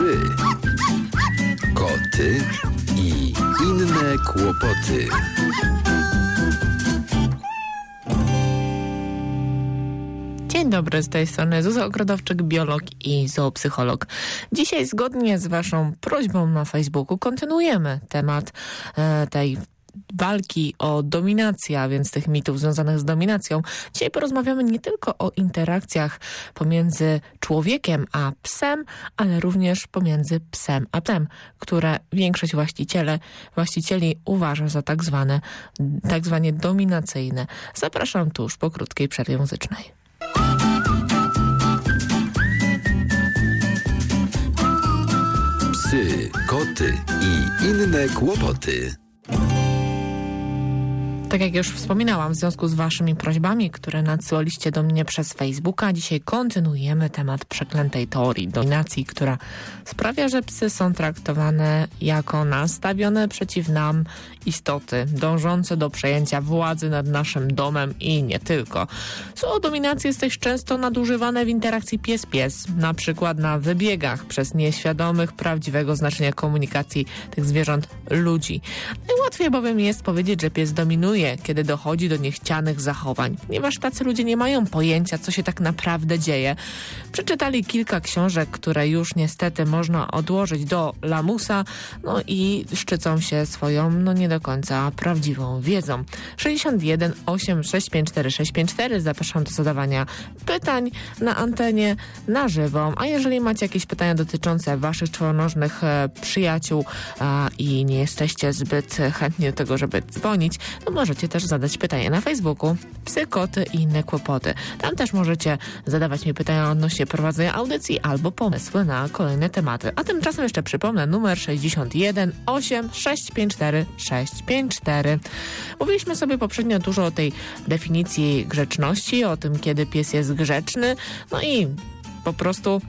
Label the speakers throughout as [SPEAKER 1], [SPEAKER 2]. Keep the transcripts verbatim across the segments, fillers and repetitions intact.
[SPEAKER 1] Psy, koty i inne kłopoty.
[SPEAKER 2] Dzień dobry, z tej strony Zuza Ogrodowczyk, biolog i zoopsycholog. Dzisiaj zgodnie z waszą prośbą na Facebooku kontynuujemy temat e, tej walki o dominację, a więc tych mitów związanych z dominacją. Dzisiaj porozmawiamy nie tylko o interakcjach pomiędzy człowiekiem a psem, ale również pomiędzy psem a psem, które większość właściciele, właścicieli uważa za tak zwane, tak zwanie dominacyjne. Zapraszam tuż po krótkiej przerwie muzycznej.
[SPEAKER 1] Psy, koty i inne kłopoty.
[SPEAKER 2] Tak jak już wspominałam, w związku z waszymi prośbami, które nadsyłaliście do mnie przez Facebooka, dzisiaj kontynuujemy temat przeklętej teorii dominacji, która sprawia, że psy są traktowane jako nastawione przeciw nam istoty, dążące do przejęcia władzy nad naszym domem i nie tylko. Słowo dominacja jest też często nadużywane w interakcji pies-pies, na przykład na wybiegach przez nieświadomych prawdziwego znaczenia komunikacji tych zwierząt ludzi. Najłatwiej bowiem jest powiedzieć, że pies dominuje, kiedy dochodzi do niechcianych zachowań, ponieważ tacy ludzie nie mają pojęcia, co się tak naprawdę dzieje. Przeczytali kilka książek, które już niestety można odłożyć do lamusa, no i szczycą się swoją, no nie do końca prawdziwą wiedzą. sześćdziesiąt jeden osiem sześć pięć cztery sześć pięć cztery. Zapraszam do zadawania pytań na antenie na żywo, a jeżeli macie jakieś pytania dotyczące waszych czwonożnych e, przyjaciół a, i nie jesteście zbyt chętni do tego, żeby dzwonić, no możecie też zadać pytania na Facebooku. Psy, koty i inne kłopoty. Tam też możecie zadawać mi pytania odnośnie prowadzenia audycji albo pomysły na kolejne tematy. A tymczasem jeszcze przypomnę numer sześćdziesiąt jeden osiem sześć pięć cztery sześć pięć cztery. Mówiliśmy sobie poprzednio dużo o tej definicji grzeczności, o tym, kiedy pies jest grzeczny, no i po prostu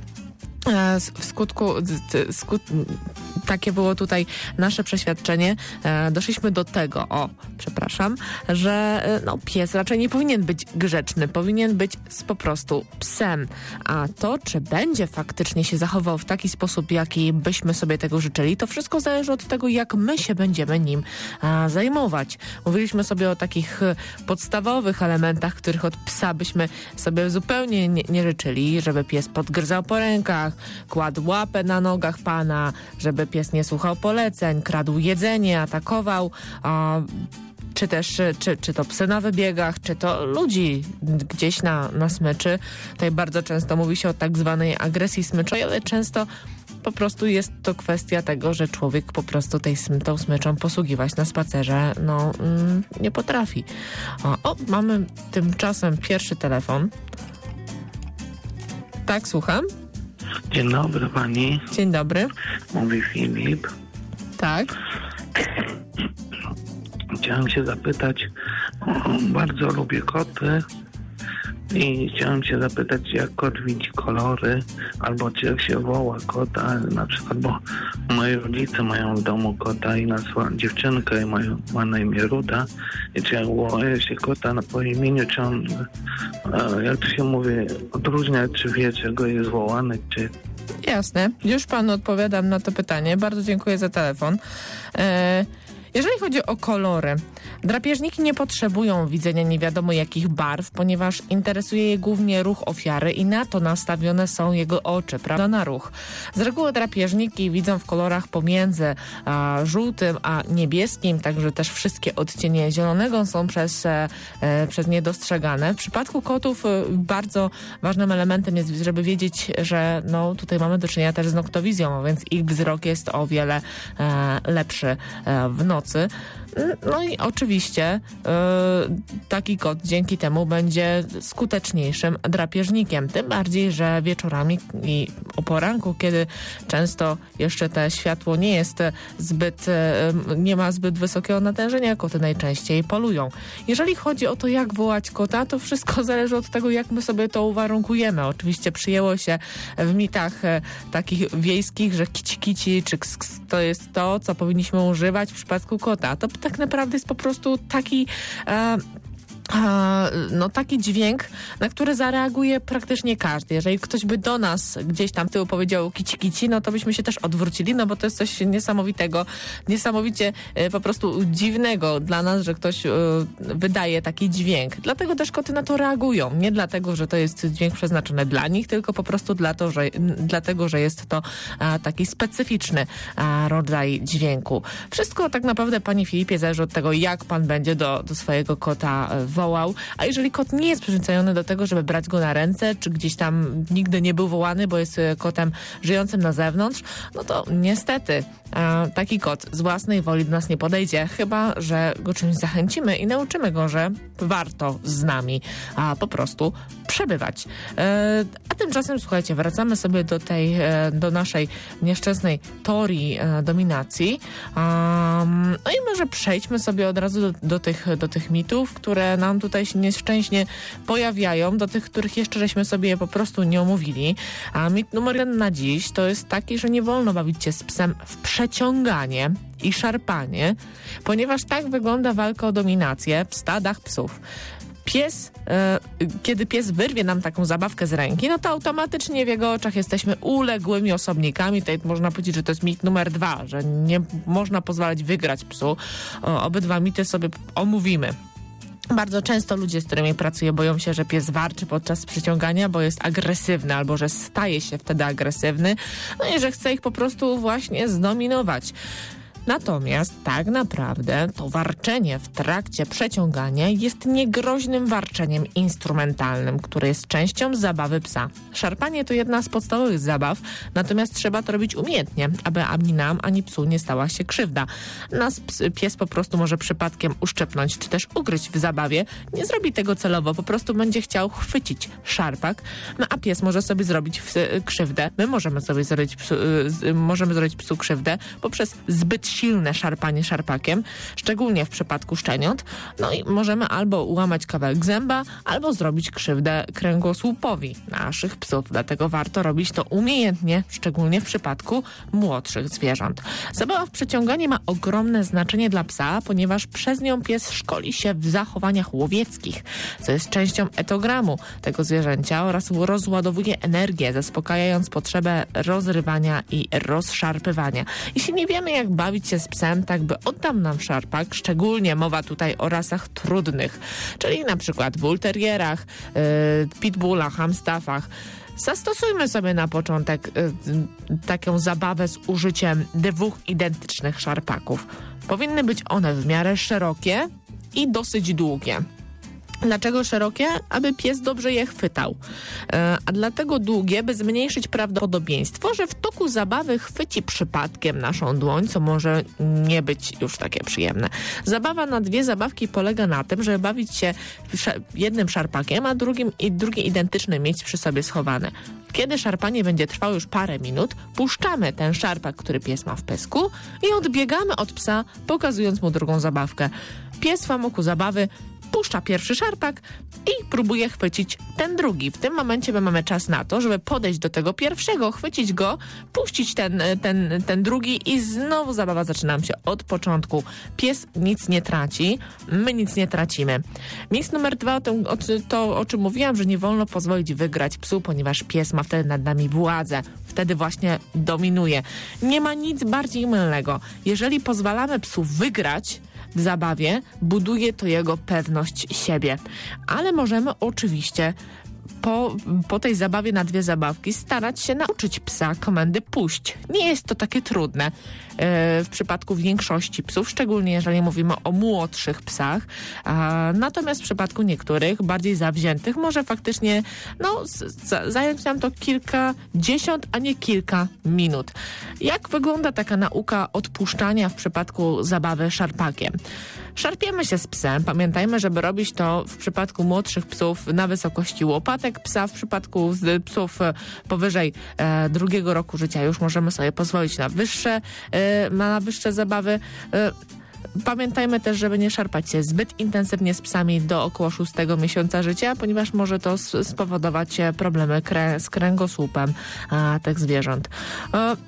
[SPEAKER 2] w skutku, skut, takie było tutaj nasze przeświadczenie, doszliśmy do tego, o, przepraszam, że no, pies raczej nie powinien być grzeczny, powinien być po prostu psem, a to, czy będzie faktycznie się zachował w taki sposób, jaki byśmy sobie tego życzyli, to wszystko zależy od tego, jak my się będziemy nim a, zajmować. Mówiliśmy sobie o takich podstawowych elementach, których od psa byśmy sobie zupełnie nie, nie życzyli, żeby pies podgryzał po rękach, kładł łapę na nogach pana, żeby pies nie słuchał poleceń, kradł jedzenie, atakował, a, czy też, czy, czy to psy na wybiegach, czy to ludzi gdzieś na, na smyczy. Tutaj bardzo często mówi się o tak zwanej agresji smyczej, ale często po prostu jest to kwestia tego, że człowiek po prostu tej, tą smyczą posługiwać na spacerze, no mm, nie potrafi. O, o, mamy tymczasem pierwszy telefon. Tak, słucham.
[SPEAKER 3] Dzień dobry pani.
[SPEAKER 2] Dzień dobry.
[SPEAKER 3] Mówi Filip.
[SPEAKER 2] Tak.
[SPEAKER 3] Chciałem się zapytać, bardzo lubię koty i chciałem się zapytać, jak kot widzi kolory, albo czy jak się woła kota, na przykład, bo moi rodzice mają w domu kota i nazwa dziewczynkę i mają, ma na imię Ruda i czy jak woła się kota na po imieniu, czy on, jak to się mówi, odróżnia, czy wie, czego jest wołany, czy...
[SPEAKER 2] Jasne. Już panu odpowiadam na to pytanie. Bardzo dziękuję za telefon. E- Jeżeli chodzi o kolory, drapieżniki nie potrzebują widzenia nie wiadomo jakich barw, ponieważ interesuje je głównie ruch ofiary i na to nastawione są jego oczy, prawda, na ruch. Z reguły drapieżniki widzą w kolorach pomiędzy a, żółtym a niebieskim, także też wszystkie odcienie zielonego są przez, e, przez nie dostrzegane. W przypadku kotów e, bardzo ważnym elementem jest, żeby wiedzieć, że no, tutaj mamy do czynienia też z noktowizją, więc ich wzrok jest o wiele e, lepszy e, w nocy. No i oczywiście yy, taki kot dzięki temu będzie skuteczniejszym drapieżnikiem. Tym bardziej, że wieczorami i o poranku, kiedy często jeszcze te światło nie jest zbyt, yy, nie ma zbyt wysokiego natężenia, koty najczęściej polują. Jeżeli chodzi o to, jak wołać kota, to wszystko zależy od tego, jak my sobie to uwarunkujemy. Oczywiście przyjęło się w mitach e, takich wiejskich, że kici kici czy ks, ks, to jest to, co powinniśmy używać w przypadku kota. To tak naprawdę jest po prostu taki... E, no taki dźwięk, na który zareaguje praktycznie każdy. Jeżeli ktoś by do nas gdzieś tam tyłu powiedział kici kici, no to byśmy się też odwrócili, no bo to jest coś niesamowitego, niesamowicie e, po prostu dziwnego dla nas, że ktoś e, wydaje taki dźwięk. Dlatego też koty na to reagują. Nie dlatego, że to jest dźwięk przeznaczony dla nich, tylko po prostu dla to, że, dlatego, że jest to a, taki specyficzny a, rodzaj dźwięku. Wszystko tak naprawdę, panie Filipie, zależy od tego, jak pan będzie do, do swojego kota wołał. A jeżeli kot nie jest przyzwyczajony do tego, żeby brać go na ręce, czy gdzieś tam nigdy nie był wołany, bo jest kotem żyjącym na zewnątrz, no to niestety a, taki kot z własnej woli do nas nie podejdzie, chyba że go czymś zachęcimy i nauczymy go, że warto z nami a, po prostu przebywać. E, a tymczasem, słuchajcie, wracamy sobie do tej, e, do naszej nieszczęsnej teorii e, dominacji. Um, no i może przejdźmy sobie od razu do, do, tych, do tych mitów, które nam tutaj się nieszczęśnie pojawiają, do tych, których jeszcze żeśmy sobie po prostu nie omówili. A mit numer jeden na dziś to jest taki, że nie wolno bawić się z psem w przeciąganie i szarpanie, ponieważ tak wygląda walka o dominację w stadach psów. Pies, e, kiedy pies wyrwie nam taką zabawkę z ręki, no to automatycznie w jego oczach jesteśmy uległymi osobnikami. Tutaj można powiedzieć, że to jest mit numer dwa, że nie można pozwalać wygrać psu. O, obydwa mity sobie omówimy. Bardzo często ludzie, z którymi pracuję, boją się, że pies warczy podczas przyciągania, bo jest agresywny albo że staje się wtedy agresywny, no i że chce ich po prostu właśnie zdominować. Natomiast tak naprawdę to warczenie w trakcie przeciągania jest niegroźnym warczeniem instrumentalnym, które jest częścią zabawy psa. Szarpanie to jedna z podstawowych zabaw, natomiast trzeba to robić umiejętnie, aby ani nam, ani psu nie stała się krzywda. Nas pies po prostu może przypadkiem uszczepnąć, czy też ugryźć w zabawie. Nie zrobi tego celowo, po prostu będzie chciał chwycić szarpak, no a pies może sobie zrobić krzywdę. My możemy sobie zrobić psu, możemy zrobić psu krzywdę poprzez zbyt silne szarpanie szarpakiem, szczególnie w przypadku szczeniąt. No i możemy albo ułamać kawałek zęba, albo zrobić krzywdę kręgosłupowi naszych psów. Dlatego warto robić to umiejętnie, szczególnie w przypadku młodszych zwierząt. Zabawa w przeciąganie ma ogromne znaczenie dla psa, ponieważ przez nią pies szkoli się w zachowaniach łowieckich, co jest częścią etogramu tego zwierzęcia oraz rozładowuje energię, zaspokajając potrzebę rozrywania i rozszarpywania. Jeśli nie wiemy, jak bawić się z psem, tak by oddam nam szarpak, szczególnie mowa tutaj o rasach trudnych, czyli na przykład bull terrierach, yy, pitbullach, amstaffach. Zastosujmy sobie na początek yy, taką zabawę z użyciem dwóch identycznych szarpaków. Powinny być one w miarę szerokie i dosyć długie. Dlaczego szerokie? Aby pies dobrze je chwytał. E, a dlatego długie, by zmniejszyć prawdopodobieństwo, że w toku zabawy chwyci przypadkiem naszą dłoń, co może nie być już takie przyjemne. Zabawa na dwie zabawki polega na tym, żeby bawić się jednym szarpakiem, a drugim i drugi identyczny mieć przy sobie schowane. Kiedy szarpanie będzie trwało już parę minut, puszczamy ten szarpak, który pies ma w pysku i odbiegamy od psa, pokazując mu drugą zabawkę. Pies w amoku zabawy puszcza pierwszy szarpak i próbuje chwycić ten drugi. W tym momencie my mamy czas na to, żeby podejść do tego pierwszego, chwycić go, puścić ten, ten, ten drugi i znowu zabawa zaczyna się od początku. Pies nic nie traci, my nic nie tracimy. Mit numer dwa, o tym, o, to o czym mówiłam, że nie wolno pozwolić wygrać psu, ponieważ pies ma wtedy nad nami władzę. Wtedy właśnie dominuje. Nie ma nic bardziej mylnego. Jeżeli pozwalamy psu wygrać w zabawie, buduje to jego pewność siebie. Ale możemy oczywiście po, po tej zabawie na dwie zabawki starać się nauczyć psa komendy puść. Nie jest to takie trudne yy, w przypadku większości psów, szczególnie jeżeli mówimy o młodszych psach. A, natomiast w przypadku niektórych, bardziej zawziętych, może faktycznie no, z, zająć nam to kilkadziesiąt, a nie kilka minut. Jak wygląda taka nauka odpuszczania w przypadku zabawy szarpakiem? Szarpiemy się z psem. Pamiętajmy, żeby robić to w przypadku młodszych psów na wysokości łopatek psa. W przypadku psów powyżej e, drugiego roku życia już możemy sobie pozwolić na wyższe, e, na wyższe zabawy. E, Pamiętajmy też, żeby nie szarpać się zbyt intensywnie z psami do około szóstego miesiąca życia, ponieważ może to spowodować problemy krę- z kręgosłupem a, tych zwierząt. E,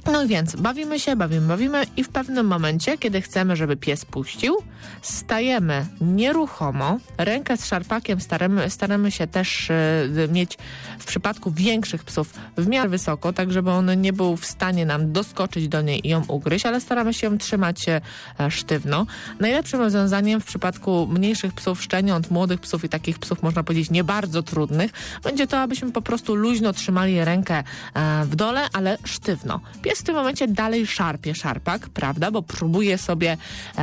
[SPEAKER 2] No więc bawimy się, bawimy, bawimy i w pewnym momencie, kiedy chcemy, żeby pies puścił, stajemy nieruchomo, rękę z szarpakiem staramy, staramy się też y, mieć w przypadku większych psów w miarę wysoko, tak żeby on nie był w stanie nam doskoczyć do niej i ją ugryźć, ale staramy się ją trzymać e, sztywno. Najlepszym rozwiązaniem w przypadku mniejszych psów, szczeniąt, młodych psów i takich psów, można powiedzieć, nie bardzo trudnych, będzie to, abyśmy po prostu luźno trzymali rękę e, w dole, ale sztywno. Pies w tym momencie dalej szarpie szarpak, prawda, bo próbuje sobie,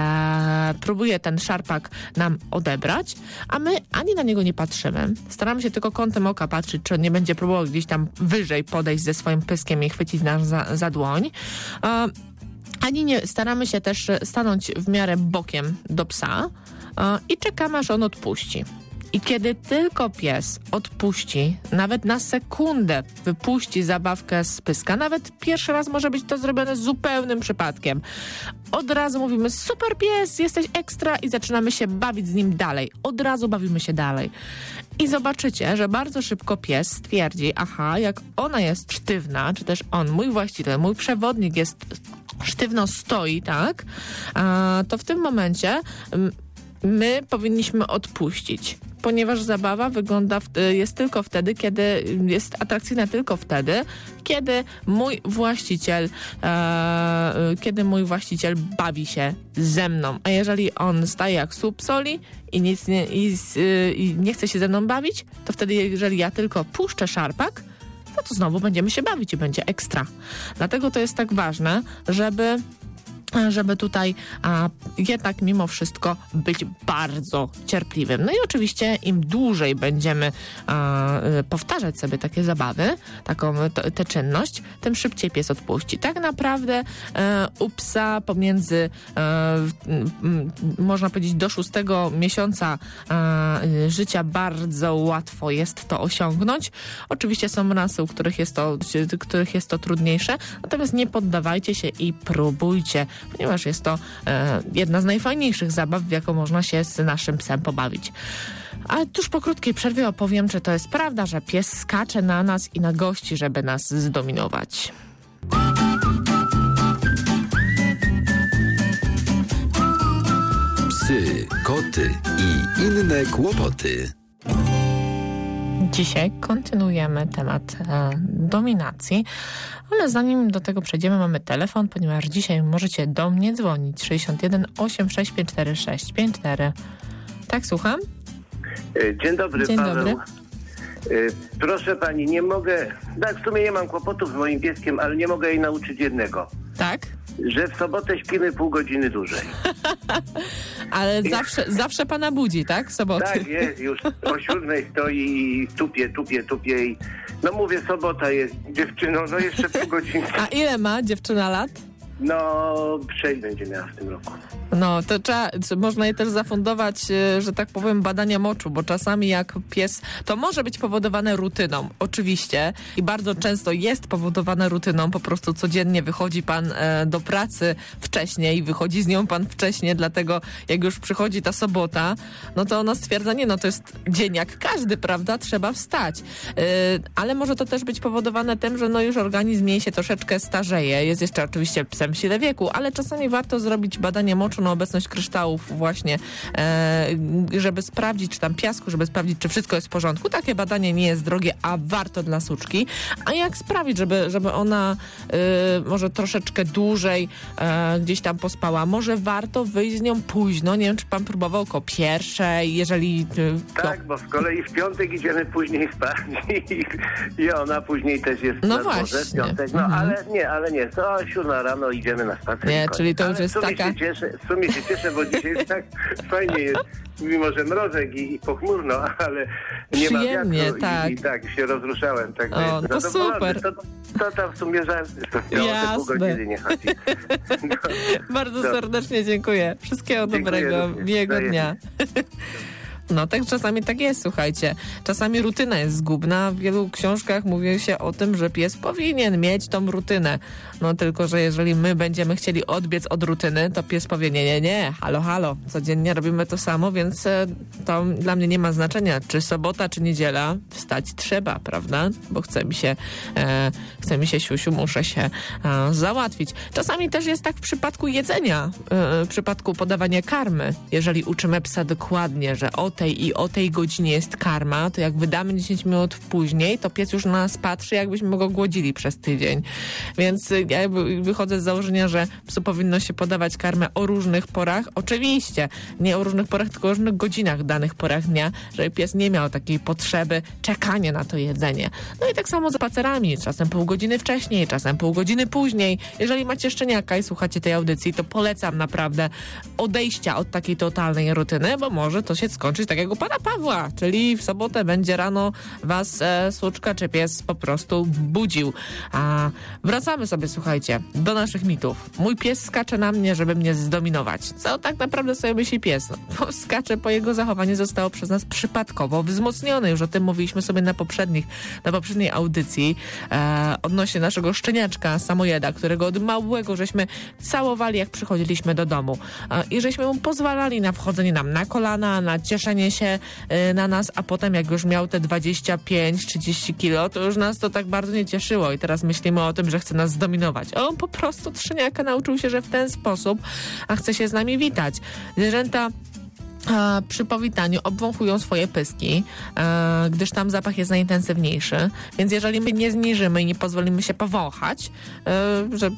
[SPEAKER 2] e, próbuje ten szarpak nam odebrać, a my ani na niego nie patrzymy. Staramy się tylko kątem oka patrzeć, czy on nie będzie próbował gdzieś tam wyżej podejść ze swoim pyskiem i chwycić nas za, za dłoń. E, ani nie staramy się też stanąć w miarę bokiem do psa e, i czekamy, aż on odpuści. I kiedy tylko pies odpuści, nawet na sekundę wypuści zabawkę z pyska, nawet pierwszy raz może być to zrobione zupełnym przypadkiem, od razu mówimy: super pies, jesteś ekstra, i zaczynamy się bawić z nim dalej. Od razu bawimy się dalej. I zobaczycie, że bardzo szybko pies stwierdzi: aha, jak ona jest sztywna, czy też on, mój właściciel, mój przewodnik jest sztywno stoi, tak, a, to w tym momencie my powinniśmy odpuścić, ponieważ zabawa wygląda, jest tylko wtedy, kiedy jest atrakcyjna tylko wtedy, kiedy mój właściciel e, kiedy mój właściciel bawi się ze mną. A jeżeli on staje jak słup soli i, nic nie, i, i nie chce się ze mną bawić, to wtedy, jeżeli ja tylko puszczę szarpak, no to znowu będziemy się bawić i będzie ekstra. Dlatego to jest tak ważne, żeby żeby tutaj a, jednak mimo wszystko być bardzo cierpliwym. No i oczywiście im dłużej będziemy a, powtarzać sobie takie zabawy, taką tę czynność, tym szybciej pies odpuści. Tak naprawdę e, u psa pomiędzy e, m, można powiedzieć do szóstego miesiąca e, życia bardzo łatwo jest to osiągnąć. Oczywiście są rasy, u których jest to, których jest to trudniejsze, natomiast nie poddawajcie się i próbujcie, ponieważ jest to e, jedna z najfajniejszych zabaw, w jaką można się z naszym psem pobawić. A tuż po krótkiej przerwie opowiem, czy to jest prawda, że pies skacze na nas i na gości, żeby nas zdominować.
[SPEAKER 1] Psy, koty i inne kłopoty.
[SPEAKER 2] Dzisiaj kontynuujemy temat e, dominacji, ale zanim do tego przejdziemy, mamy telefon, ponieważ dzisiaj możecie do mnie dzwonić sześćdziesiąt jeden osiemdziesiąt sześć pięćdziesiąt cztery sześć pięć cztery. Tak, słucham?
[SPEAKER 4] Dzień dobry,
[SPEAKER 2] Dzień
[SPEAKER 4] Paweł.
[SPEAKER 2] dobry.
[SPEAKER 4] Proszę pani, nie mogę, tak w sumie nie mam kłopotów z moim pieskiem, ale nie mogę jej nauczyć jednego.
[SPEAKER 2] Tak?
[SPEAKER 4] Że w sobotę śpimy pół godziny dłużej.
[SPEAKER 2] Ale zawsze, zawsze pana budzi, tak? W soboty.
[SPEAKER 4] Tak, jest, już o siódmej stoi i tupie, tupie, tupie i no mówię, sobota jest, dziewczyno, no jeszcze pół godziny.
[SPEAKER 2] A ile ma dziewczyna lat?
[SPEAKER 4] No, sześć będzie miała w tym roku.
[SPEAKER 2] No, to trzeba, można je też zafundować, że tak powiem, badania moczu, bo czasami jak pies, to może być powodowane rutyną, oczywiście, i bardzo często jest powodowane rutyną, po prostu codziennie wychodzi pan e, do pracy wcześniej, wychodzi z nią pan wcześniej, dlatego jak już przychodzi ta sobota, no to ona stwierdza, nie no, to jest dzień jak każdy, prawda, trzeba wstać. E, ale może to też być powodowane tym, że no już organizm jej się troszeczkę starzeje, jest jeszcze oczywiście psem w sile wieku, ale czasami warto zrobić badanie moczu na obecność kryształów właśnie, e, żeby sprawdzić, czy tam piasku, żeby sprawdzić, czy wszystko jest w porządku. Takie badanie nie jest drogie, a warto dla suczki. A jak sprawić, żeby, żeby ona e, może troszeczkę dłużej e, gdzieś tam pospała? Może warto wyjść z nią późno. Nie wiem, czy pan próbował koło pierwszej, jeżeli... E,
[SPEAKER 4] tak, bo z kolei w piątek idziemy później spać i, i ona później też jest
[SPEAKER 2] no
[SPEAKER 4] na
[SPEAKER 2] właśnie.
[SPEAKER 4] dworze w piątek. No
[SPEAKER 2] mhm.
[SPEAKER 4] ale nie, ale nie. To siódma rano idziemy na spacer.
[SPEAKER 2] Nie, czyli to
[SPEAKER 4] ale
[SPEAKER 2] już jest
[SPEAKER 4] w sumie
[SPEAKER 2] taka...
[SPEAKER 4] Się cieszę, w sumie się cieszę, bo dzisiaj tak fajnie jest, mimo że mrozek i, i pochmurno, ale nie
[SPEAKER 2] przyjemnie,
[SPEAKER 4] ma wiatru
[SPEAKER 2] tak.
[SPEAKER 4] I, i tak się rozruszałem. Tak,
[SPEAKER 2] o,
[SPEAKER 4] to
[SPEAKER 2] super.
[SPEAKER 4] To, to tam w sumie żart, to miało te pół godziny nie chodzi. No.
[SPEAKER 2] Bardzo
[SPEAKER 4] Dobrze.
[SPEAKER 2] serdecznie dziękuję. Wszystkiego
[SPEAKER 4] Dziękuję
[SPEAKER 2] dobrego,
[SPEAKER 4] również.
[SPEAKER 2] miłego
[SPEAKER 4] Daję.
[SPEAKER 2] dnia. No tak czasami tak jest, słuchajcie. Czasami rutyna jest zgubna. W wielu książkach mówi się o tym, że pies powinien mieć tą rutynę. No tylko, że jeżeli my będziemy chcieli odbiec od rutyny, to pies powie nie, nie, nie, halo, halo. Codziennie robimy to samo, więc to dla mnie nie ma znaczenia, czy sobota, czy niedziela. Wstać trzeba, prawda? Bo chce mi się, e, chce mi się siusiu, muszę się e, załatwić. Czasami też jest tak w przypadku jedzenia, e, w przypadku podawania karmy. Jeżeli uczymy psa dokładnie, że o tej i o tej godzinie jest karma, to jak wydamy dziesięć minut później, to pies już na nas patrzy, jakbyśmy go głodzili przez tydzień. Więc ja wychodzę z założenia, że psu powinno się podawać karmę o różnych porach. Oczywiście, nie o różnych porach, tylko o różnych godzinach w danych porach dnia, żeby pies nie miał takiej potrzeby czekania na to jedzenie. No i tak samo z spacerami. Czasem pół godziny wcześniej, czasem pół godziny później. Jeżeli macie szczeniaka i słuchacie tej audycji, to polecam naprawdę odejścia od takiej totalnej rutyny, bo może to się skończyć tak jak u pana Pawła, czyli w sobotę będzie rano was e, słuczka czy pies po prostu budził. A wracamy sobie, słuchajcie, do naszych mitów. Mój pies skacze na mnie, żeby mnie zdominować. Co tak naprawdę sobie myśli pies? No, bo skacze, po jego zachowanie zostało przez nas przypadkowo wzmocnione. Już o tym mówiliśmy sobie na poprzednich, na poprzedniej audycji e, odnośnie naszego szczeniaczka Samojeda, którego od małego żeśmy całowali, jak przychodziliśmy do domu. E, I żeśmy mu pozwalali na wchodzenie nam na kolana, na cieszenie się e, na nas, a potem jak już miał te dwadzieścia pięć trzydzieści kilo, to już nas to tak bardzo nie cieszyło i teraz myślimy o tym, że chce nas zdominować. A on po prostu szczeniaka nauczył się, że w ten sposób a chce się z nami witać. Zwierzęta A, przy powitaniu obwąchują swoje pyski, a, gdyż tam zapach jest najintensywniejszy. Więc jeżeli my nie zniżymy i nie pozwolimy się powąchać, a, że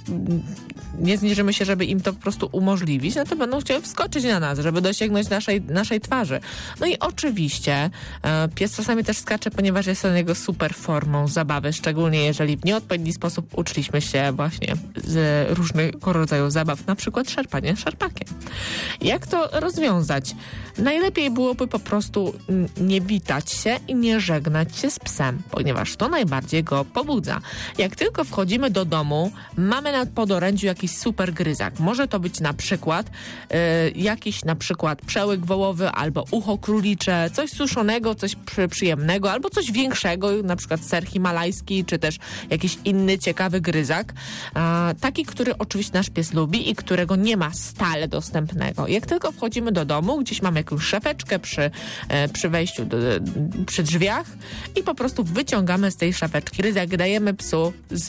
[SPEAKER 2] nie zniżymy się, żeby im to po prostu umożliwić, no to będą chciały wskoczyć na nas, żeby dosięgnąć naszej, naszej twarzy. No i oczywiście a, pies czasami też skacze, ponieważ jest on jego super formą zabawy, szczególnie jeżeli w nieodpowiedni sposób uczyliśmy się właśnie z różnego rodzaju zabaw, na przykład szarpanie szarpakiem. Jak to rozwiązać? Najlepiej byłoby po prostu nie witać się i nie żegnać się z psem, ponieważ to najbardziej go pobudza. Jak tylko wchodzimy do domu, mamy na podorędziu jakiś super gryzak. Może to być na przykład yy, jakiś na przykład przełyk wołowy albo ucho królicze, coś suszonego, coś przy, przyjemnego, albo coś większego, na przykład ser himalajski, czy też jakiś inny ciekawy gryzak. Yy, taki, który oczywiście nasz pies lubi i którego nie ma stale dostępnego. Jak tylko wchodzimy do domu, gdzieś mamy jakąś szafeczkę przy, e, przy wejściu do, przy drzwiach i po prostu wyciągamy z tej szafeczki gryzak, dajemy psu z,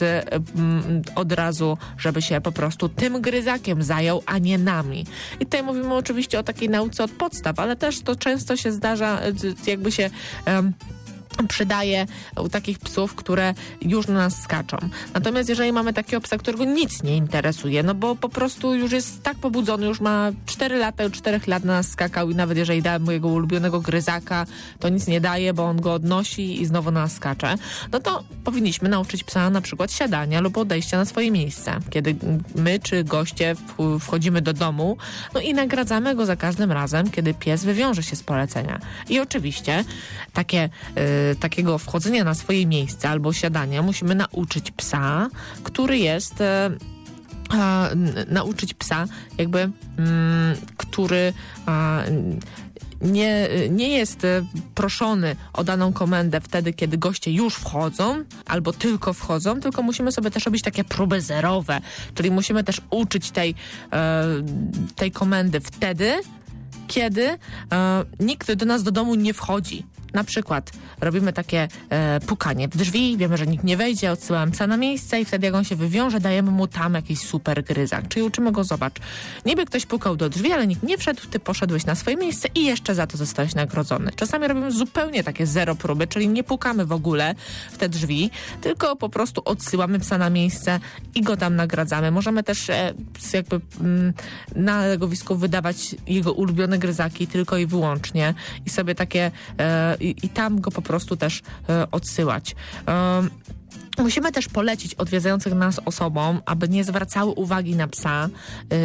[SPEAKER 2] m, od razu, żeby się po prostu tym gryzakiem zajął, a nie nami. I tutaj mówimy oczywiście o takiej nauce od podstaw, ale też to często się zdarza, jakby się um, przydaje u takich psów, które już na nas skaczą. Natomiast jeżeli mamy takiego psa, którego nic nie interesuje, no bo po prostu już jest tak pobudzony, już ma cztery lata, już czterech lat na nas skakał i nawet jeżeli dałem mu jego ulubionego gryzaka, to nic nie daje, bo on go odnosi i znowu na nas skacze, no to powinniśmy nauczyć psa na przykład siadania lub odejścia na swoje miejsce. Kiedy my czy goście wchodzimy do domu, no i nagradzamy go za każdym razem, kiedy pies wywiąże się z polecenia. I oczywiście takie yy, takiego wchodzenia na swoje miejsce albo siadania musimy nauczyć psa, który jest e, e, nauczyć psa jakby m, który e, nie, nie jest proszony o daną komendę wtedy, kiedy goście już wchodzą albo tylko wchodzą, tylko musimy sobie też robić takie próby zerowe, czyli musimy też uczyć tej, e, tej komendy wtedy, kiedy e, nikt do nas do domu nie wchodzi. Na przykład robimy takie e, pukanie w drzwi, wiemy, że nikt nie wejdzie, odsyłamy psa na miejsce i wtedy jak on się wywiąże, dajemy mu tam jakiś super gryzak. Czyli uczymy go, zobacz, niby ktoś pukał do drzwi, ale nikt nie wszedł, ty poszedłeś na swoje miejsce i jeszcze za to zostałeś nagrodzony. Czasami robimy zupełnie takie zero próby, czyli nie pukamy w ogóle w te drzwi, tylko po prostu odsyłamy psa na miejsce i go tam nagradzamy. Możemy też e, jakby m, na legowisku wydawać jego ulubione gryzaki tylko i wyłącznie i sobie takie e, I, i tam go po prostu też e, odsyłać. E, Musimy też polecić odwiedzających nas osobom, aby nie zwracały uwagi na psa, yy,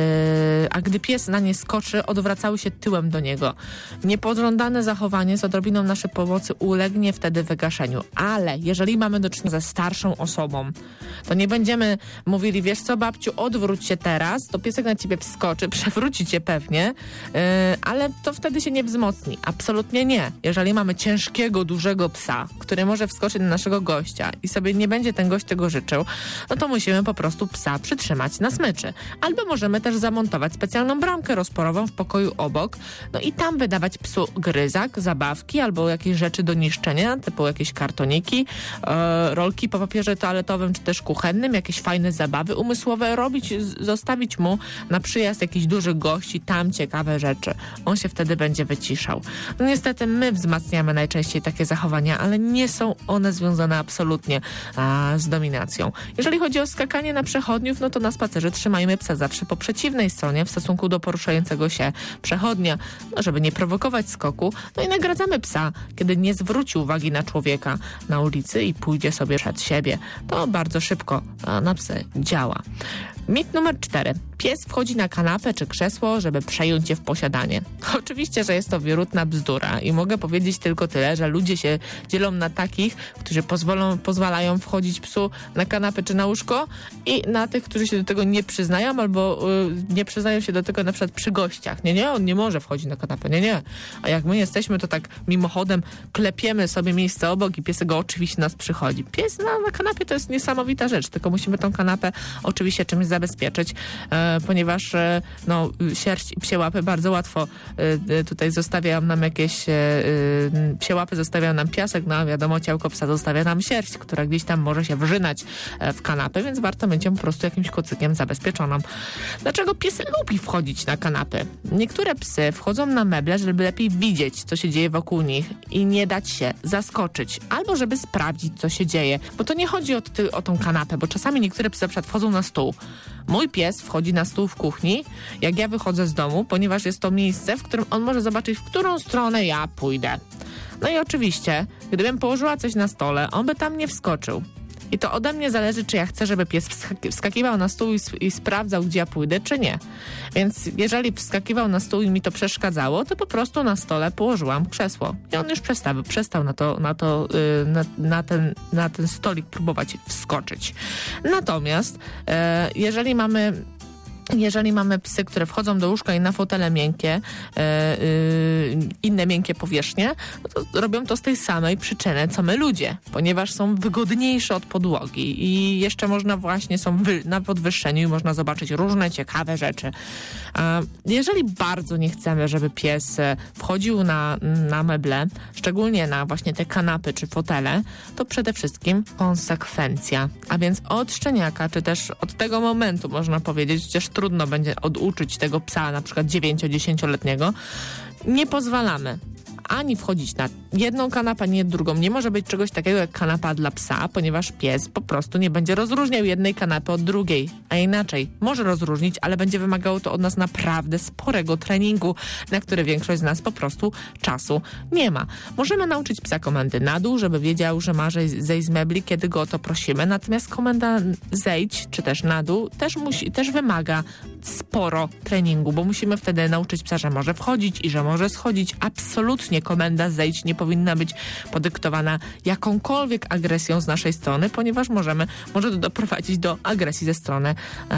[SPEAKER 2] a gdy pies na nie skoczy, odwracały się tyłem do niego. Niepożądane zachowanie z odrobiną naszej pomocy ulegnie wtedy wygaszeniu. Ale jeżeli mamy do czynienia ze starszą osobą, to nie będziemy mówili, wiesz co, babciu, odwróć się teraz, to piesek na ciebie wskoczy, przewróci cię pewnie, yy, ale to wtedy się nie wzmocni. Absolutnie nie. Jeżeli mamy ciężkiego, dużego psa, który może wskoczyć na naszego gościa i sobie nie będzie ten gość tego życzył, no to musimy po prostu psa przytrzymać na smyczy. Albo możemy też zamontować specjalną bramkę rozporową w pokoju obok, no i tam wydawać psu gryzak, zabawki albo jakieś rzeczy do niszczenia, typu jakieś kartoniki, e, rolki po papierze toaletowym czy też kuchennym, jakieś fajne zabawy umysłowe robić, z- zostawić mu na przyjazd jakichś dużych gości, tam ciekawe rzeczy. On się wtedy będzie wyciszał. No niestety my wzmacniamy najczęściej takie zachowania, ale nie są one związane absolutnie a, z dominacją. Jeżeli chodzi o skakanie na przechodniów, no to na spacerze trzymajmy psa zawsze po przeciwnej stronie w stosunku do poruszającego się przechodnia, no żeby nie prowokować skoku. No i nagradzamy psa, kiedy nie zwróci uwagi na człowieka na ulicy i pójdzie sobie przed siebie. To bardzo szybko a, na psy działa. Mit numer cztery. Pies wchodzi na kanapę czy krzesło, żeby przejąć je w posiadanie. Oczywiście, że jest to wierutna bzdura i mogę powiedzieć tylko tyle, że ludzie się dzielą na takich, którzy pozwolą, pozwalają wchodzić psu na kanapę czy na łóżko i na tych, którzy się do tego nie przyznają albo y, nie przyznają się do tego na przykład przy gościach. Nie, nie, on nie może wchodzić na kanapę, nie, nie. A jak my jesteśmy, to tak mimochodem klepiemy sobie miejsce obok i piesek go oczywiście nas przychodzi. Pies na, na kanapie to jest niesamowita rzecz, tylko musimy tą kanapę oczywiście czymś zabezpieczyć, e, ponieważ e, no, sierść i psie łapy bardzo łatwo e, tutaj zostawiają nam jakieś e, e, psie łapy zostawiają nam piasek, no wiadomo, ciałko psa zostawia nam sierść, która gdzieś tam może się wrzynać e, w kanapę, więc warto mieć ją po prostu jakimś kocykiem zabezpieczoną. Dlaczego pies lubi wchodzić na kanapy? Niektóre psy wchodzą na meble, żeby lepiej widzieć, co się dzieje wokół nich i nie dać się zaskoczyć, albo żeby sprawdzić, co się dzieje, bo to nie chodzi o, ty, o tą kanapę, bo czasami niektóre psy na przykład wchodzą na stół. Mój pies wchodzi na stół w kuchni, jak ja wychodzę z domu, ponieważ jest to miejsce, w którym on może zobaczyć, w którą stronę ja pójdę. No i oczywiście, gdybym położyła coś na stole, on by tam nie wskoczył. I to ode mnie zależy, czy ja chcę, żeby pies wskaki- wskakiwał na stół i, sp- i sprawdzał, gdzie ja pójdę, czy nie. Więc jeżeli wskakiwał na stół i mi to przeszkadzało, to po prostu na stole położyłam krzesło. I on już przestał, przestał na, to, na, to, yy, na, na, ten, na ten stolik próbować wskoczyć. Natomiast yy, jeżeli mamy... Jeżeli mamy psy, które wchodzą do łóżka i na fotele miękkie, e, y, inne miękkie powierzchnie, no to robią to z tej samej przyczyny, co my ludzie, ponieważ są wygodniejsze od podłogi i jeszcze można właśnie, są wy, na podwyższeniu i można zobaczyć różne ciekawe rzeczy. E, jeżeli bardzo nie chcemy, żeby pies wchodził na, na meble, szczególnie na właśnie te kanapy czy fotele, to przede wszystkim konsekwencja, a więc od szczeniaka, czy też od tego momentu można powiedzieć, chociaż trudno będzie oduczyć tego psa, na przykład dziewięcio-dziesięcioletniego, nie pozwalamy ani wchodzić na jedną kanapę, ani drugą. Nie może być czegoś takiego jak kanapa dla psa, ponieważ pies po prostu nie będzie rozróżniał jednej kanapy od drugiej. A inaczej, może rozróżnić, ale będzie wymagało to od nas naprawdę sporego treningu, na który większość z nas po prostu czasu nie ma. Możemy nauczyć psa komendy na dół, żeby wiedział, że ma zejść z mebli, kiedy go o to prosimy. Natomiast komenda zejdź, czy też na dół, też, musi, też wymaga sporo treningu, bo musimy wtedy nauczyć psa, że może wchodzić i że może schodzić. Absolutnie komenda zejdź nie powinna być podyktowana jakąkolwiek agresją z naszej strony, ponieważ możemy, może to doprowadzić do agresji ze strony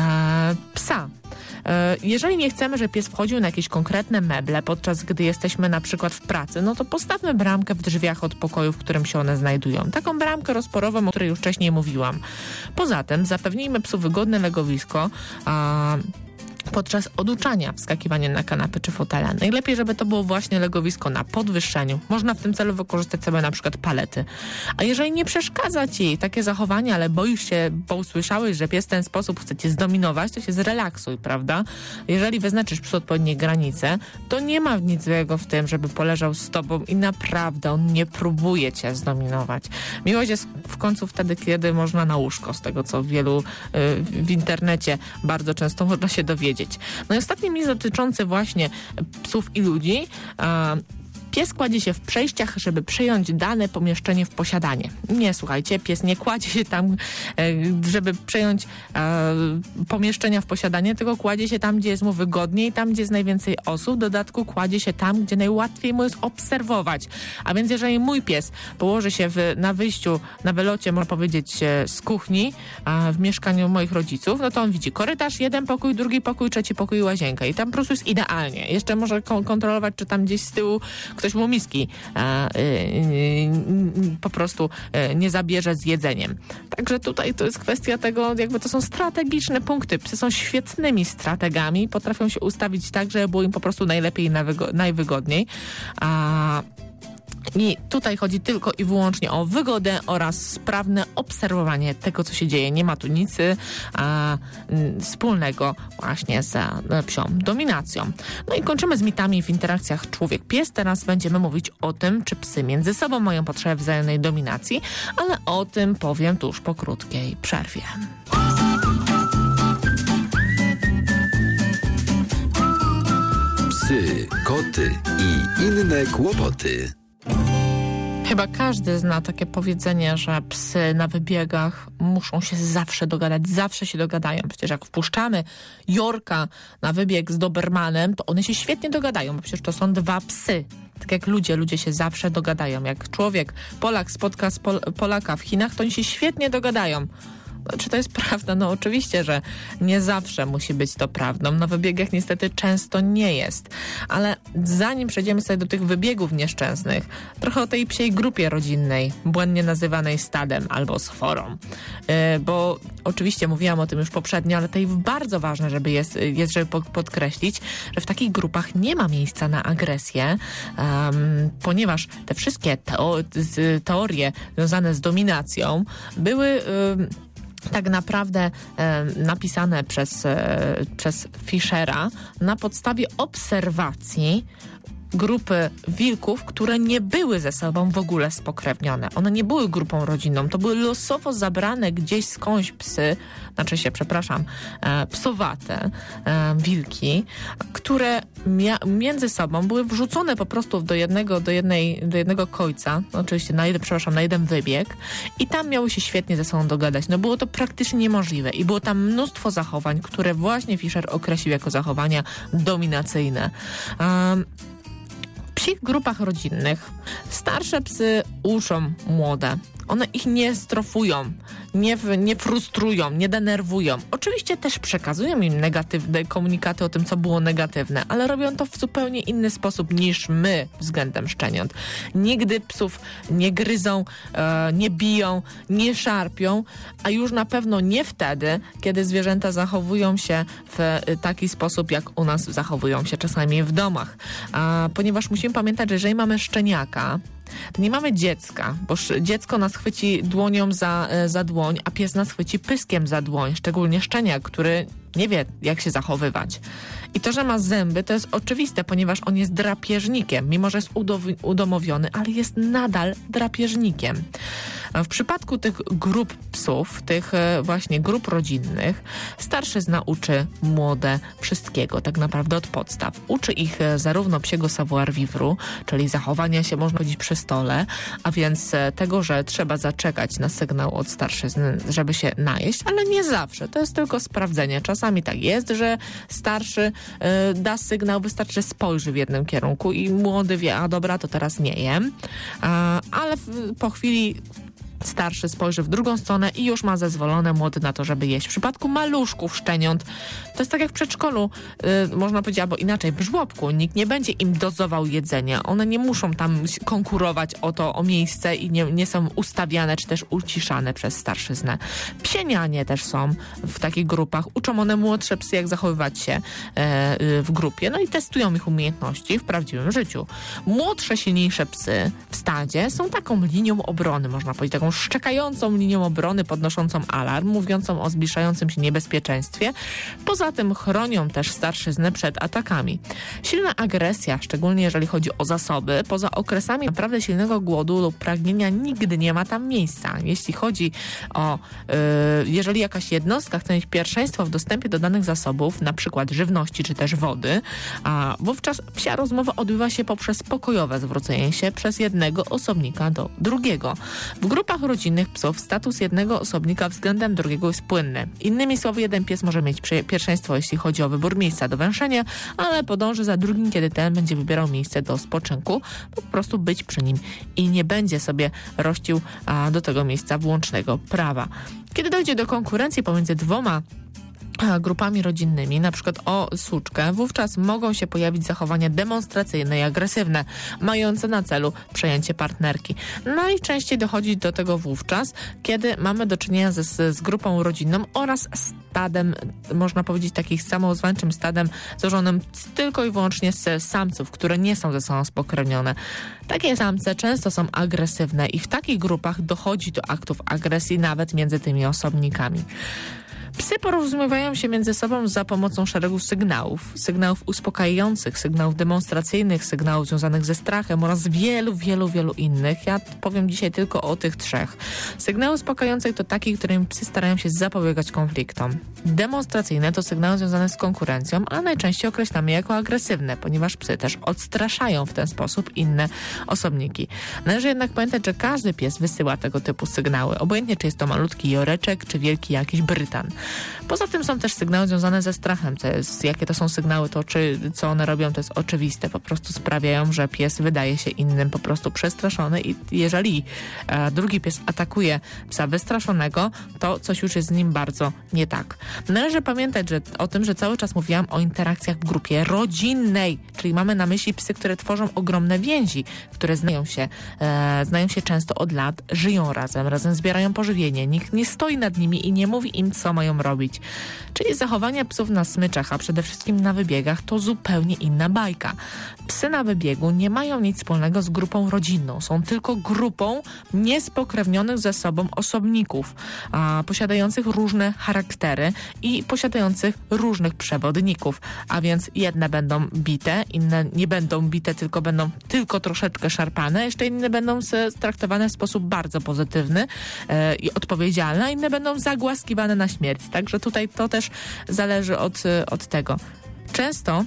[SPEAKER 2] e, psa. E, jeżeli nie chcemy, żeby pies wchodził na jakieś konkretne meble, podczas gdy jesteśmy na przykład w pracy, no to postawmy bramkę w drzwiach od pokoju, w którym się one znajdują. Taką bramkę rozporową, o której już wcześniej mówiłam. Poza tym zapewnijmy psu wygodne legowisko, a podczas oduczania wskakiwania na kanapy czy fotele. Najlepiej, żeby to było właśnie legowisko na podwyższeniu. Można w tym celu wykorzystać sobie na przykład palety. A jeżeli nie przeszkadza ci takie zachowanie, ale boisz się, bo usłyszałeś, że pies w ten sposób chce cię zdominować, to się zrelaksuj, prawda? Jeżeli wyznaczysz psu odpowiednie granice, to nie ma nic złego w tym, żeby poleżał z tobą i naprawdę on nie próbuje cię zdominować. Miłość jest w końcu wtedy, kiedy można na łóżko, z tego co wielu y, w internecie bardzo często można się dowiedzieć. No i ostatni mit dotyczący właśnie psów i ludzi. Pies kładzie się w przejściach, żeby przejąć dane pomieszczenie w posiadanie. Nie, słuchajcie, pies nie kładzie się tam, żeby przejąć e, pomieszczenia w posiadanie, tylko kładzie się tam, gdzie jest mu wygodniej, tam, gdzie jest najwięcej osób. W dodatku kładzie się tam, gdzie najłatwiej mu jest obserwować. A więc jeżeli mój pies położy się w, na wyjściu, na wylocie, można powiedzieć, z kuchni, a w mieszkaniu moich rodziców, no to on widzi korytarz, jeden pokój, drugi pokój, trzeci pokój i łazienkę. I tam po prostu jest idealnie. Jeszcze może kon- kontrolować, czy tam gdzieś z tyłu ktoś mu miski a, y, y, y, po prostu y, nie zabierze z jedzeniem. Także tutaj to jest kwestia tego, jakby to są strategiczne punkty. Psy są świetnymi strategami, potrafią się ustawić tak, żeby było im po prostu najlepiej i najwygo- najwygodniej. A I tutaj chodzi tylko i wyłącznie o wygodę oraz sprawne obserwowanie tego, co się dzieje. Nie ma tu nic a, m, wspólnego właśnie z a, psią dominacją. No i kończymy z mitami w interakcjach człowiek-pies. Teraz będziemy mówić o tym, czy psy między sobą mają potrzebę wzajemnej dominacji, ale o tym powiem tuż po krótkiej przerwie.
[SPEAKER 1] Psy, koty i inne kłopoty.
[SPEAKER 2] Chyba każdy zna takie powiedzenie, że psy na wybiegach muszą się zawsze dogadać, zawsze się dogadają. Przecież jak wpuszczamy Yorka na wybieg z Dobermanem, to one się świetnie dogadają, bo przecież to są dwa psy. Tak jak ludzie, ludzie się zawsze dogadają. Jak człowiek, Polak spotka z Pol- Polaka w Chinach, to oni się świetnie dogadają. No, czy to jest prawda? No oczywiście, że nie zawsze musi być to prawdą. Na wybiegach niestety często nie jest. Ale zanim przejdziemy sobie do tych wybiegów nieszczęsnych, trochę o tej psiej grupie rodzinnej, błędnie nazywanej stadem albo sforą. Yy, bo oczywiście mówiłam o tym już poprzednio, ale tutaj bardzo ważne, żeby jest, jest żeby podkreślić, że w takich grupach nie ma miejsca na agresję, um, ponieważ te wszystkie teo- teorie związane z dominacją były um, tak naprawdę e, napisane przez, e, przez Fischera na podstawie obserwacji grupy wilków, które nie były ze sobą w ogóle spokrewnione. One nie były grupą rodzinną. To były losowo zabrane gdzieś skądś psy, znaczy się, przepraszam, e, psowate e, wilki, które mia- między sobą były wrzucone po prostu do jednego, do jednej, do jednego kojca, oczywiście na jeden, przepraszam, na jeden wybieg i tam miały się świetnie ze sobą dogadać. No było to praktycznie niemożliwe i było tam mnóstwo zachowań, które właśnie Fischer określił jako zachowania dominacyjne. Um, W psich grupach rodzinnych starsze psy uczą młode. One ich nie strofują, nie, nie frustrują, nie denerwują. Oczywiście też przekazują im negatywne komunikaty o tym, co było negatywne, ale robią to w zupełnie inny sposób niż my względem szczeniąt. Nigdy psów nie gryzą, e, nie biją, nie szarpią, a już na pewno nie wtedy, kiedy zwierzęta zachowują się w taki sposób, jak u nas zachowują się czasami w domach. A, ponieważ musimy pamiętać, że jeżeli mamy szczeniaka, to nie mamy dziecka, bo dziecko nas chwyci dłonią za, za dłoń, a pies nas chwyci pyskiem za dłoń, szczególnie szczeniak, który nie wie, jak się zachowywać. I to, że ma zęby, to jest oczywiste, ponieważ on jest drapieżnikiem, mimo że jest udow- udomowiony, ale jest nadal drapieżnikiem. W przypadku tych grup psów, tych właśnie grup rodzinnych, starszy nauczy młode wszystkiego, tak naprawdę od podstaw. Uczy ich zarówno psiego savoir-vivre, czyli zachowania się, można powiedzieć, przy stole, a więc tego, że trzeba zaczekać na sygnał od starszyzny, żeby się najeść, ale nie zawsze. To jest tylko sprawdzenie. Czasami tak jest, że starszy y, da sygnał, wystarczy, że spojrzy w jednym kierunku i młody wie, a dobra, to teraz nie jem. A, ale w, po chwili starszy spojrzy w drugą stronę i już ma zezwolone młody na to, żeby jeść. W przypadku maluszków, szczeniąt, to jest tak jak w przedszkolu, yy, można powiedzieć, albo inaczej, w żłobku. Nikt nie będzie im dozował jedzenia. One nie muszą tam konkurować o to, o miejsce i nie, nie są ustawiane, czy też uciszane przez starszyznę. Psienianie też są w takich grupach. Uczą one młodsze psy, jak zachowywać się yy, w grupie. No i testują ich umiejętności w prawdziwym życiu. Młodsze, silniejsze psy w stadzie są taką linią obrony, można powiedzieć, taką taką szczekającą linią obrony, podnoszącą alarm, mówiącą o zbliżającym się niebezpieczeństwie. Poza tym chronią też starszyznę przed atakami. Silna agresja, szczególnie jeżeli chodzi o zasoby, poza okresami naprawdę silnego głodu lub pragnienia nigdy nie ma tam miejsca. Jeśli chodzi o, yy, jeżeli jakaś jednostka chce mieć pierwszeństwo w dostępie do danych zasobów, na przykład żywności czy też wody, a wówczas psia rozmowa odbywa się poprzez pokojowe zwrócenie się przez jednego osobnika do drugiego. W grupach rodzinnych psów status jednego osobnika względem drugiego jest płynny. Innymi słowy, jeden pies może mieć pierwszeństwo, jeśli chodzi o wybór miejsca do węszenia, ale podąży za drugim, kiedy ten będzie wybierał miejsce do spoczynku, po prostu być przy nim i nie będzie sobie rościł a, do tego miejsca włącznego prawa. Kiedy dojdzie do konkurencji pomiędzy dwoma grupami rodzinnymi, na przykład o suczkę, wówczas mogą się pojawić zachowania demonstracyjne i agresywne, mające na celu przejęcie partnerki. Najczęściej dochodzi do tego wówczas, kiedy mamy do czynienia z, z grupą rodzinną oraz stadem, można powiedzieć takim samozwańczym stadem złożonym tylko i wyłącznie z samców, które nie są ze sobą spokrewnione. Takie samce często są agresywne i w takich grupach dochodzi do aktów agresji nawet między tymi osobnikami. Psy porozumiewają się między sobą za pomocą szeregu sygnałów. Sygnałów uspokajających, sygnałów demonstracyjnych, sygnałów związanych ze strachem oraz wielu, wielu, wielu innych. Ja powiem dzisiaj tylko o tych trzech. Sygnały uspokajające to takie, którymi psy starają się zapobiegać konfliktom. Demonstracyjne to sygnały związane z konkurencją, a najczęściej określamy jako agresywne, ponieważ psy też odstraszają w ten sposób inne osobniki. Należy jednak pamiętać, że każdy pies wysyła tego typu sygnały, obojętnie czy jest to malutki joreczek, czy wielki jakiś brytan. Poza tym są też sygnały związane ze strachem. To jest, jakie to są sygnały, to czy co one robią, to jest oczywiste. Po prostu sprawiają, że pies wydaje się innym po prostu przestraszony i jeżeli e, drugi pies atakuje psa wystraszonego, to coś już jest z nim bardzo nie tak. Należy pamiętać że, o tym, że cały czas mówiłam o interakcjach w grupie rodzinnej, czyli mamy na myśli psy, które tworzą ogromne więzi, które znają się, e, znają się często od lat, żyją razem, razem zbierają pożywienie. Nikt nie stoi nad nimi i nie mówi im, co mają robić. Czyli zachowania psów na smyczach, a przede wszystkim na wybiegach to zupełnie inna bajka. Psy na wybiegu nie mają nic wspólnego z grupą rodzinną. Są tylko grupą niespokrewnionych ze sobą osobników, a, posiadających różne charaktery i posiadających różnych przewodników. A więc jedne będą bite, inne nie będą bite, tylko będą tylko troszeczkę szarpane, jeszcze inne będą traktowane w sposób bardzo pozytywny e, i odpowiedzialny, a inne będą zagłaskiwane na śmierć. Także tutaj to też zależy od, od tego. Często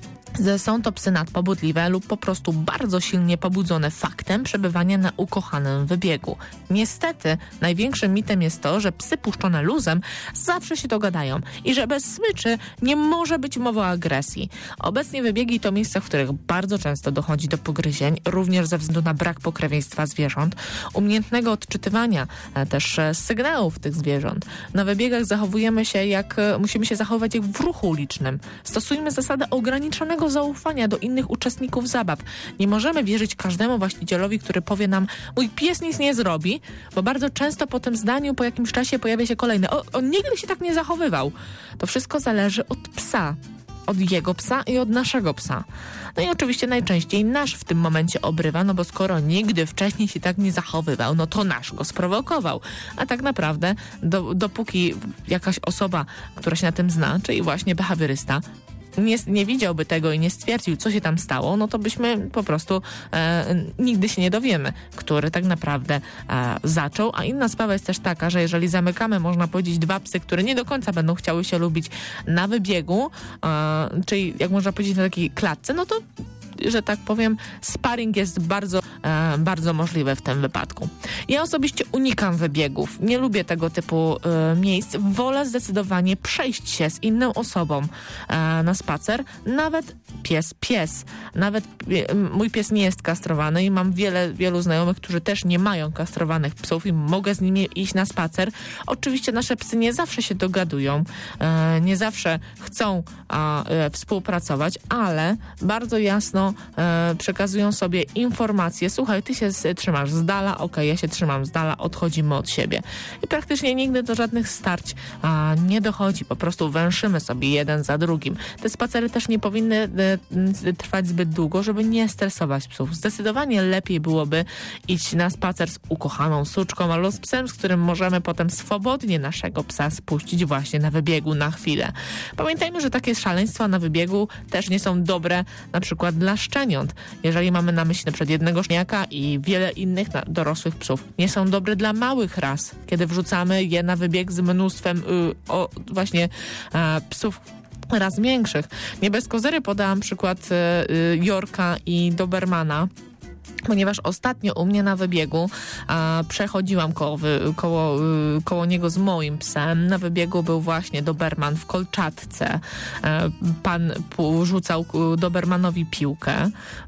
[SPEAKER 2] są to psy nadpobudliwe lub po prostu bardzo silnie pobudzone faktem przebywania na ukochanym wybiegu. Niestety największym mitem jest to, że psy puszczone luzem zawsze się dogadają i że bez smyczy nie może być mowy o agresji. Obecnie wybiegi to miejsca, w których bardzo często dochodzi do pogryzień, również ze względu na brak pokrewieństwa zwierząt, umiejętnego odczytywania też sygnałów tych zwierząt. Na wybiegach zachowujemy się jak, musimy się zachowywać jak w ruchu ulicznym. Stosujmy zasadę ograniczonego zaufania do innych uczestników zabaw. Nie możemy wierzyć każdemu właścicielowi, który powie nam, mój pies nic nie zrobi, bo bardzo często po tym zdaniu po jakimś czasie pojawia się kolejne, o, on nigdy się tak nie zachowywał. To wszystko zależy od psa. Od jego psa i od naszego psa. No i oczywiście najczęściej nasz w tym momencie obrywa, no bo skoro nigdy wcześniej się tak nie zachowywał, no to nasz go sprowokował. A tak naprawdę do, dopóki jakaś osoba, która się na tym zna, czyli właśnie behawiorysta, Nie, nie widziałby tego i nie stwierdził, co się tam stało, no to byśmy po prostu e, nigdy się nie dowiemy, który tak naprawdę e, zaczął. A inna sprawa jest też taka, że jeżeli zamykamy, można powiedzieć, dwa psy, które nie do końca będą chciały się lubić na wybiegu, e, czyli jak można powiedzieć na takiej klatce, no to że tak powiem, sparring jest bardzo, e, bardzo możliwy w tym wypadku. Ja osobiście unikam wybiegów. Nie lubię tego typu e, miejsc. Wolę zdecydowanie przejść się z inną osobą e, na spacer. Nawet pies, pies. Nawet e, mój pies nie jest kastrowany i mam wiele, wielu znajomych, którzy też nie mają kastrowanych psów i mogę z nimi iść na spacer. Oczywiście nasze psy nie zawsze się dogadują, e, nie zawsze chcą e, współpracować, ale bardzo jasno często e, przekazują sobie informacje, słuchaj, ty się z, trzymasz z dala, okej, okay, ja się trzymam z dala, odchodzimy od siebie. I praktycznie nigdy do żadnych starć a, nie dochodzi, po prostu węszymy sobie jeden za drugim. Te spacery też nie powinny e, trwać zbyt długo, żeby nie stresować psów. Zdecydowanie lepiej byłoby iść na spacer z ukochaną suczką albo z psem, z którym możemy potem swobodnie naszego psa spuścić właśnie na wybiegu na chwilę. Pamiętajmy, że takie szaleństwa na wybiegu też nie są dobre na przykład dla szczeniąt. Jeżeli mamy na myśli na przykład jednego szczeniaka i wiele innych dorosłych psów. Nie są dobre dla małych ras, kiedy wrzucamy je na wybieg z mnóstwem y, o, właśnie y, psów raz większych. Nie bez kozery podałam przykład y, y, Yorka i Dobermana, ponieważ ostatnio u mnie na wybiegu a, przechodziłam koło, koło, koło niego z moim psem. Na wybiegu był właśnie Doberman w kolczatce. E, pan rzucał Dobermanowi piłkę.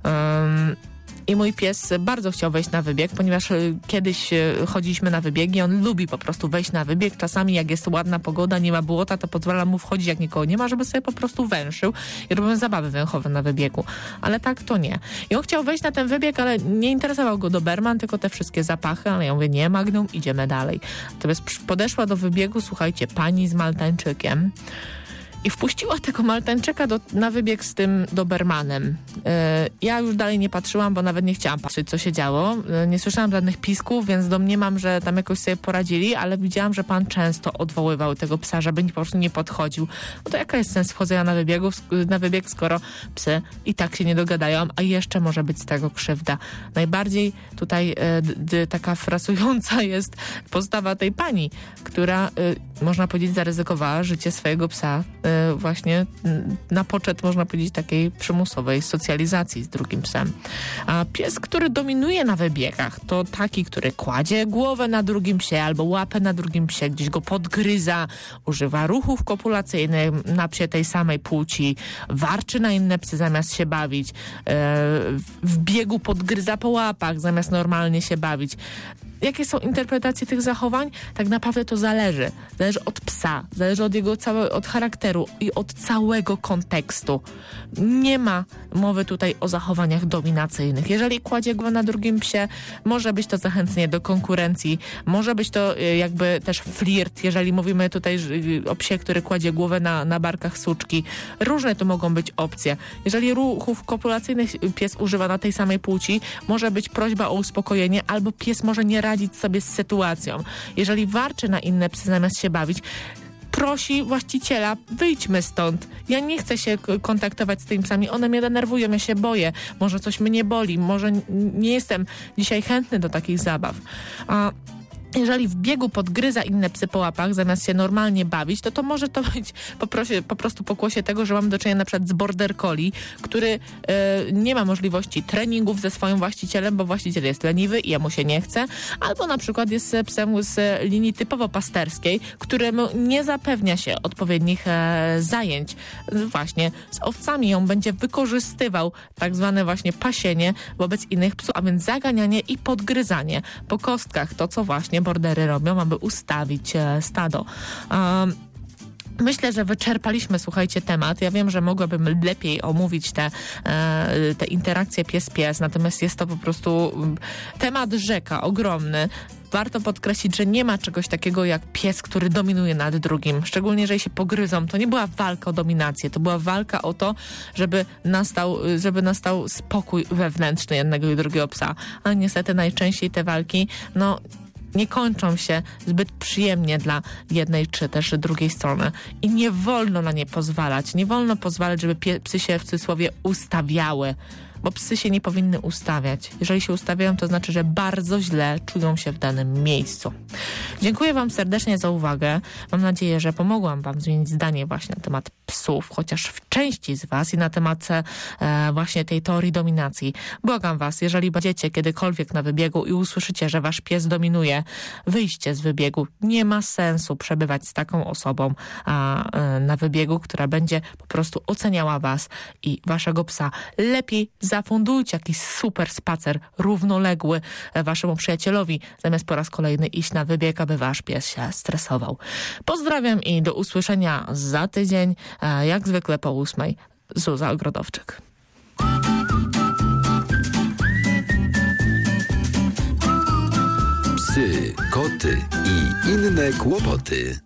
[SPEAKER 2] Um, I mój pies bardzo chciał wejść na wybieg, ponieważ kiedyś chodziliśmy na wybieg i on lubi po prostu wejść na wybieg. Czasami jak jest ładna pogoda, nie ma błota, to pozwala mu wchodzić jak nikogo nie ma, żeby sobie po prostu węszył i robią zabawy węchowe na wybiegu. Ale tak to nie. I on chciał wejść na ten wybieg, ale nie interesował go Doberman, tylko te wszystkie zapachy, ale ja mówię, nie Magnum, idziemy dalej. Natomiast podeszła do wybiegu, słuchajcie, pani z Maltańczykiem i wpuściła tego Maltańczyka do, na wybieg z tym Dobermanem. Yy, ja już dalej nie patrzyłam, bo nawet nie chciałam patrzeć, co się działo. Yy, nie słyszałam żadnych pisków, więc domniemam, że tam jakoś sobie poradzili, ale widziałam, że pan często odwoływał tego psa, żeby po prostu nie podchodził. No to jaka jest sens wchodzenia na, wybiegu, na wybieg, skoro psy i tak się nie dogadają, a jeszcze może być z tego krzywda. Najbardziej tutaj yy, d, taka frasująca jest postawa tej pani, która, yy, można powiedzieć, zaryzykowała życie swojego psa yy, właśnie na poczet, można powiedzieć, takiej przymusowej socjalizacji z drugim psem. A pies, który dominuje na wybiegach, to taki, który kładzie głowę na drugim psie albo łapę na drugim psie, gdzieś go podgryza, używa ruchów kopulacyjnych na psie tej samej płci, warczy na inne psy zamiast się bawić, w biegu podgryza po łapach zamiast normalnie się bawić. Jakie są interpretacje tych zachowań? Tak naprawdę to zależy. Zależy od psa, zależy od jego całego, od charakteru i od całego kontekstu. Nie ma mowy tutaj o zachowaniach dominacyjnych. Jeżeli kładzie głowę na drugim psie, może być to zachęcenie do konkurencji, może być to jakby też flirt, jeżeli mówimy tutaj o psie, który kładzie głowę na, na barkach suczki. Różne to mogą być opcje. Jeżeli ruchów kopulacyjnych pies używa na tej samej płci, może być prośba o uspokojenie, albo pies może nie radzić sobie z sytuacją. Jeżeli warczy na inne psy zamiast się bawić, prosi właściciela, wyjdźmy stąd. Ja nie chcę się kontaktować z tymi psami, one mnie denerwują, ja się boję. Może coś mnie boli, może nie jestem dzisiaj chętny do takich zabaw. A jeżeli w biegu podgryza inne psy po łapach, zamiast się normalnie bawić, to to może to być po, prosie, po prostu pokłosie tego, że mamy do czynienia na przykład z border collie, który e, nie ma możliwości treningów ze swoim właścicielem, bo właściciel jest leniwy i jemu się nie chce, albo na przykład jest psem z linii typowo pasterskiej, któremu nie zapewnia się odpowiednich e, zajęć właśnie z owcami. On będzie wykorzystywał tak zwane właśnie pasienie wobec innych psów, a więc zaganianie i podgryzanie po kostkach, to co właśnie bordery robią, aby ustawić stado. Um, Myślę, że wyczerpaliśmy, słuchajcie, temat. Ja wiem, że mogłabym lepiej omówić te, te interakcje pies-pies, natomiast jest to po prostu temat rzeka, ogromny. Warto podkreślić, że nie ma czegoś takiego jak pies, który dominuje nad drugim. Szczególnie, jeżeli się pogryzą. To nie była walka o dominację. To była walka o to, żeby nastał, żeby nastał spokój wewnętrzny jednego i drugiego psa. Ale niestety najczęściej te walki, no, nie kończą się zbyt przyjemnie dla jednej czy też drugiej strony. I nie wolno na nie pozwalać. Nie wolno pozwalać, żeby pie- psy się w cudzysłowie ustawiały. Bo psy się nie powinny ustawiać. Jeżeli się ustawiają, to znaczy, że bardzo źle czują się w danym miejscu. Dziękuję wam serdecznie za uwagę. Mam nadzieję, że pomogłam wam zmienić zdanie właśnie na temat psów, chociaż w części z was i na temat e, właśnie tej teorii dominacji. Błagam was, jeżeli będziecie kiedykolwiek na wybiegu i usłyszycie, że wasz pies dominuje, wyjście z wybiegu. Nie ma sensu przebywać z taką osobą a, e, na wybiegu, która będzie po prostu oceniała was i waszego psa. Lepiej zafundujcie jakiś super spacer równoległy waszemu przyjacielowi, zamiast po raz kolejny iść na wybieg, aby wasz pies się stresował. Pozdrawiam i do usłyszenia za tydzień, jak zwykle po ósmej. Zuza Ogrodowczyk.
[SPEAKER 1] koty i inne kłopoty.